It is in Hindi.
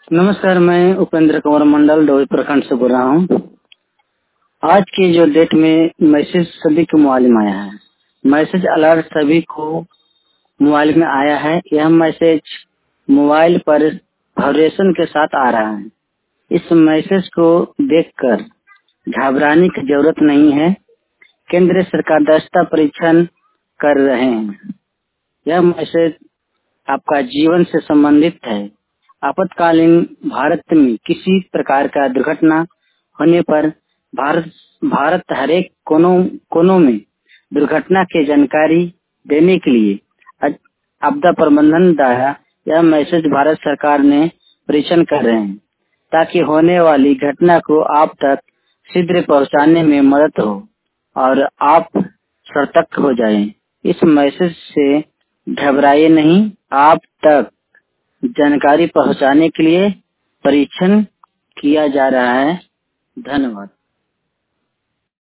नमस्कार, मैं उपेंद्र कुमार मंडल डोई प्रखंड से बोल रहा हूँ। आज की जो डेट में मैसेज सभी के मोबाइल में आया है। मैसेज अलर्ट सभी को मोबाइल में आया है। यह मैसेज मोबाइल पर वाइब्रेशन के साथ आ रहा है। इस मैसेज को देखकर घबराने की जरूरत नहीं है। केंद्र सरकार दक्षता परीक्षण कर रहे हैं। यह मैसेज आपका जीवन से संबंधित है। आपातकालीन भारत में किसी प्रकार का दुर्घटना होने पर भारत हर एक कोनों में दुर्घटना की जानकारी देने के लिए आपदा प्रबंधन द्वारा यह मैसेज भारत सरकार ने परीक्षण कर रहे हैं, ताकि होने वाली घटना को आप तक शीघ्र पहुंचाने में मदद हो और आप सतर्क हो जाएं। इस मैसेज से घबराइए नहीं। आप तक जानकारी पहुंचाने के लिए परीक्षण किया जा रहा है। धन्यवाद।